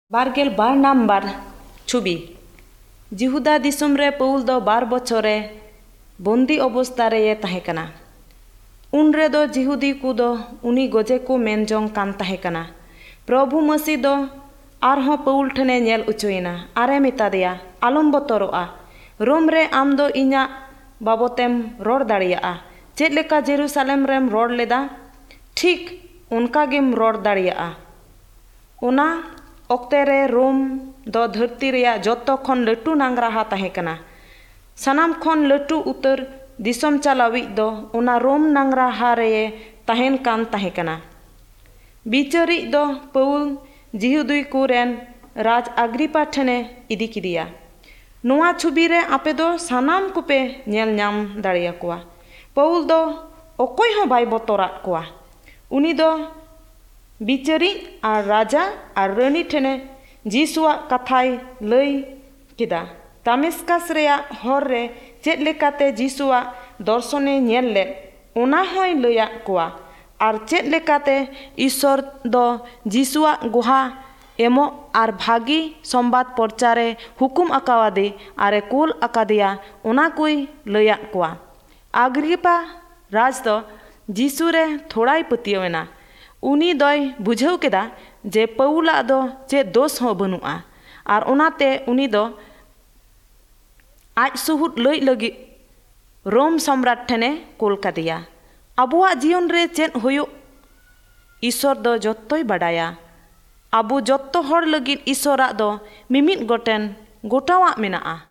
बारगेल बार number छुबी जिहुदा दिसुम रे पौल दो 12 बछरे बंदी अवस्था रे तहेकना। उन रे दो जिहुदी को दो उनी गजे को मेनजोंग कान तहेकना। प्रभु मसीह दो आरहों पौल ठने नेल उचुइना आरे मिता दिया आलम बतरोआ रोम रे आम दो इन्या बाबोतेम रोड दाड़िया चेद लेका जेरूसलेम रेम रोड लेदा ठीक उनका गेम रोड दाड़िया। उना ओक्ते रे रोम दो धरती रेया जोतो खन लटू नांगराहा तहेकना। सनाम खन लटू उतर दिसम चालावी दो उना रोम नांगराहा रे तहेन कान तहेकना। बिचारी दो पौल जिहुदी कुरेन राज अग्रिपा ठने इदी किदिया। नोआ छुबी रे आपे दो सनाम कुपे नेल नाम दाड़िया कुआ। पौल दो ओकोय हो बाय बतोरात कुआ। उनी दो बिचारी आर राजा आर रानी ठने जीसुआ कथाय लई किदा। दामेस्कस रेया हर रे चेद लेकाते जीसुआ दर्शने नेल ले ओना होय लया कुआ आर चेद लेकाते ईश्वर दो जीसुआ गुहा एमो आर भागी संबाद प्रचारे हुकुम अकावादे आरे कुल अकादिया ओना कोई लया कुआ। अग्रिपा राज दो जीसु रे थोड़ाई पतियवेना। उनी दोय बुझाव केदा जे पौला दो चे दोष हो बनुआ आर ओनाते उनी दो आज सुहुद लई लगी रोम सम्राट ठने कोल कादिया। अबुआ जीवन रे चेद होयो ईश्वर दो जत्तोय बाडाया। अबु जत्तो हर लगी ईश्वरा दो मिमिद गोटेन गोटावा मेनाआ।